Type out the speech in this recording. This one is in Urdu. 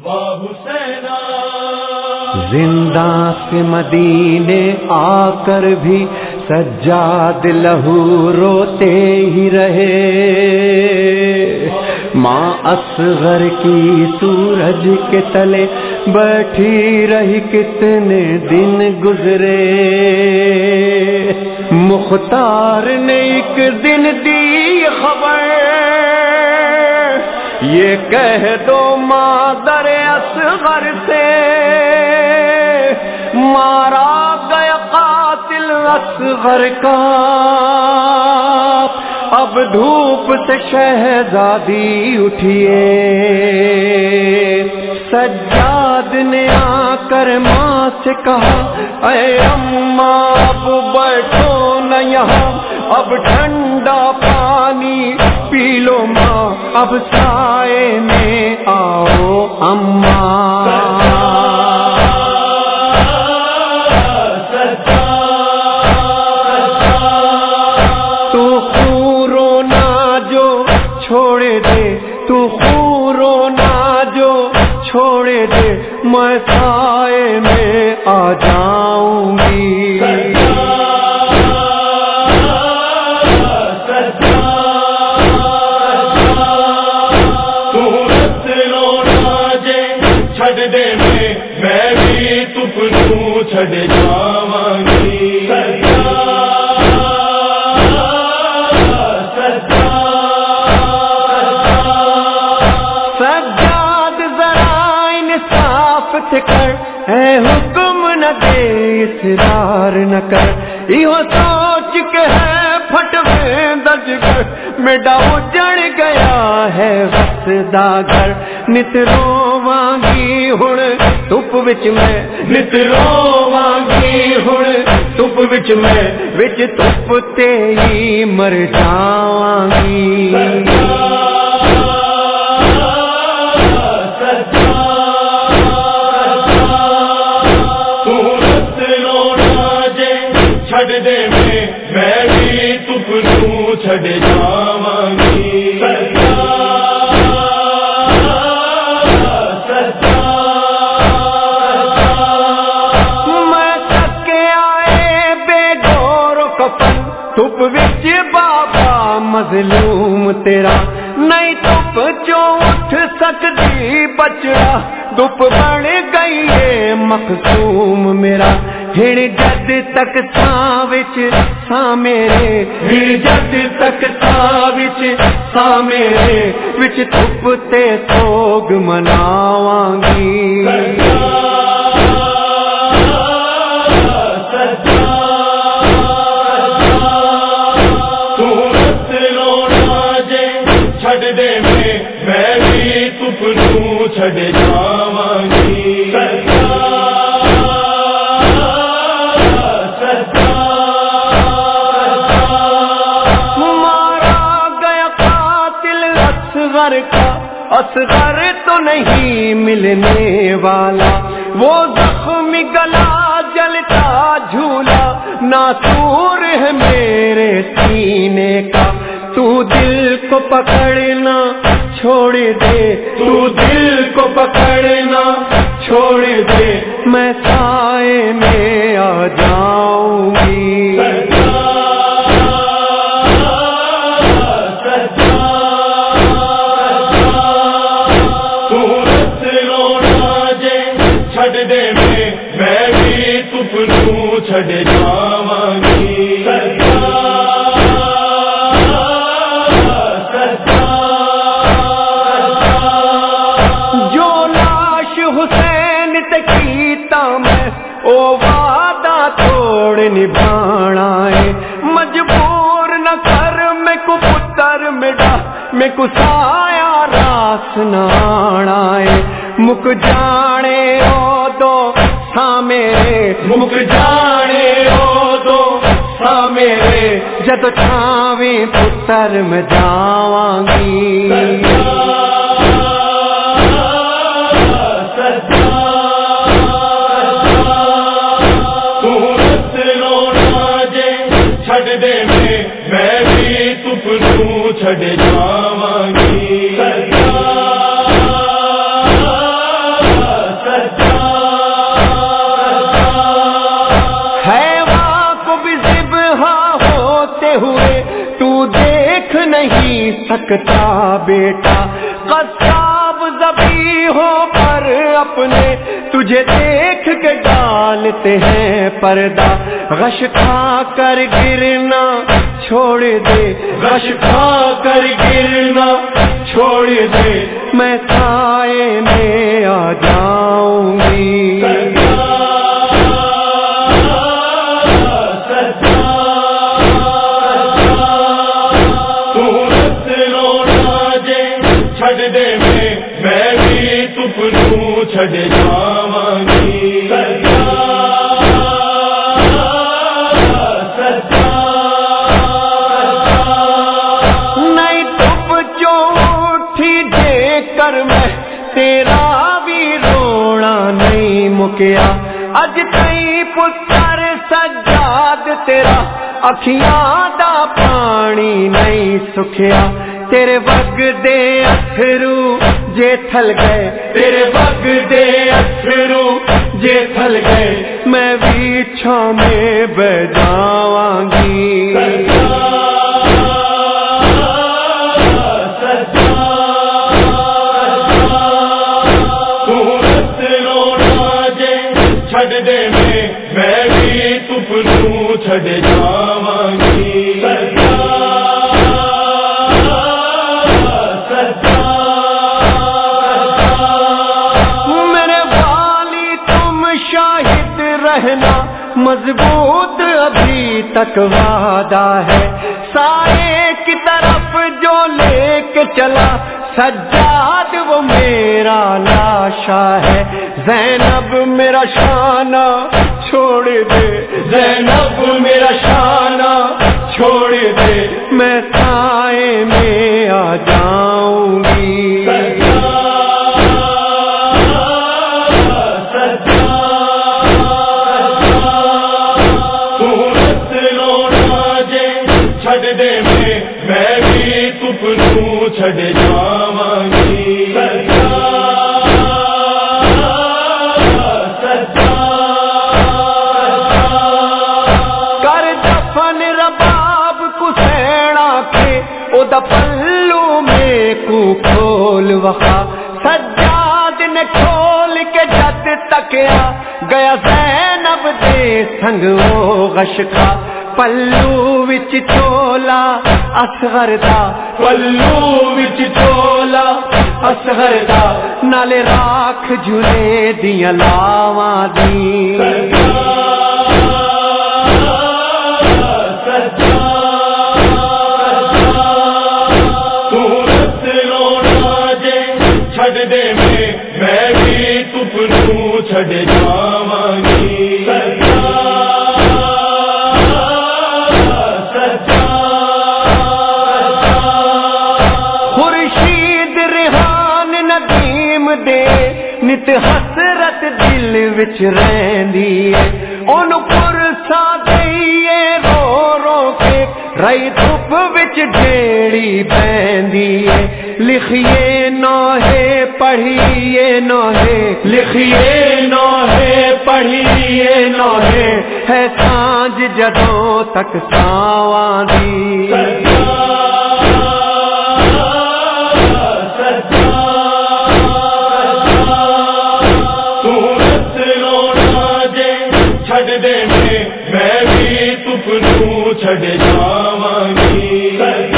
زندہ سے مدینے آ کر بھی سجاد لہو روتے ہی رہے، ماں اصغر کی سورج کے تلے بیٹھی رہی کتنے دن گزرے، مختار نے ایک دن دی خبر، یہ کہہ دو مادر اصغر سے مارا گیا قاتل اصغر کا، اب دھوپ سے شہزادی اٹھیے۔ سجاد نے آ کر ماں سے کہا، اے اماں اب بیٹھو نہ یہاں، اب ٹھنڈا پانی پی لو ماں، اب سائے میں آؤ اماں۔ تو خون رونا جو چھوڑ دے، تو خون رونا جو چھوڑ دے، میں سائے میں آ جاؤں گی۔ چھڑ جاواں گی، سجاد ذرا انصاف سے کر، اے حکم نہ دے اصرار نہ کر، یہ سوچ کے ہے پھٹوے دج کر، میڈا اجڑ گیا ہے وسدا گھر، نت روواں گی ہن دھوپ وچ میں، نت روواں گی ہن دھوپ وچ میں، وچ دھوپ تے ہی مر جاواں گی۔ چھڑ دے میں بھی تپ نوں چھڑ جاواں گی۔ میں تھکے آئے بے گور و کفن، دھوپ وچ بابا مظلوم تیرا، نہیں دھوپ چوں اٹھ سکدی بچڑا، دھوپ بن گئی ہے مخصوم میرا، ہن جد تک چھاں وچ ساں میرے، ہن جد تک چھاں وچ ساں میرے، وچ دھوپ تے سوگ مناواں گی۔ چھڑ دے میں بھی تپ نوں چھڑ جاواں گی۔ مارا گیا قاتل اصغر کا، اصغر تو نہیں ملنے والا، وہ زخمی گلا جلتا جھولا، ناسور ہے میرے سینے کا، تو دل کو پکڑنا چھوڑ دے، تو دل کو پکڑنا چھوڑ دے، میں سائے میں آ جاؤں گی۔ چھڑ دے میں بھی تپ نوں چھڑ جاواں گی۔ جو لاش حسین تے کیتا میں، او وعدہ توڑ نبھانا ہے، مجبور نہ کر میں کو پتر میڈا، میں کو سایہ راس نہ آنا ہے، مک جانے او دو ساں میرے، مک جانے او دو ساں میرے، جد چھاویں پتر میں جاواں گی۔ چھڑ دے میں بھی تپ نوں چھڑ جاواں گی۔ سکتا بیٹا، قصاب ذبیحوں پر اپنے تجھے دیکھ کے ڈالتے ہیں پردہ، غش کھا کر گرنا چھوڑ دے، غش کھا کر گرنا چھوڑ دے، میں سائے میں آ جاؤں گی۔ چھڑ دے میں بھی تپنوں چھڑ جاواں گی، نہیں تپ چوٹھی دے کر میں تیرا بھی رونا نہیں مکیا، اج تئی پتر سجاد تیرا اکھیاں دا پانی نہیں سکھیا، تیرے وگ دے اتھرو جے تھل گئے، تیرے وگ دے اتھرو جے تھل گئے، میں بھی چھاں میں بیٹھ جاواں گی۔ چھڑ دے میں بھی تپنوں چھڑ جاواں گی، میرے والی تم شاہد رہنا، مضبوط ابھی تک وعدہ ہے، سائے کی طرف جو لے کے چلا سجاد وہ میرا لاشا ہے، زینب میرا شانہ چھوڑ دے، زینب میرا شانہ چھوڑ دے، میں سائے میں آ جاؤں گی۔ چھڑ دے میں بھی تپنوں چھڑ جاواں گی، کر دفن رباب کسیڑا کے او دا پلو میں کو کھول وخا، سجاد نے کھول کے جد تکیا، گیا زینب دے سنگ وہ غش کھا، پلو وچ چولا اصغر دا، پلو وچ چولا اصغر دا، نالے راکھ جھلے دیاں لاواں دی۔ چھڑ دے میں بھی تپنوں چھڑ جاواں گی، خورشید ریحان ندیم دے نت حسرت دل وچ رہندی ہے، اونوں پرسا دئیے رو رو کے، رئی دھوپ وچ جیڑی بہندی ہے، لکھیے نوحے پڑھیے نوحے، لکھیے نوحے پڑھیے نوحے، ہے سانج جدوں تک ساواں دی۔ چھڑ دے میں بھی تپنوں چھڑ جاواں گی،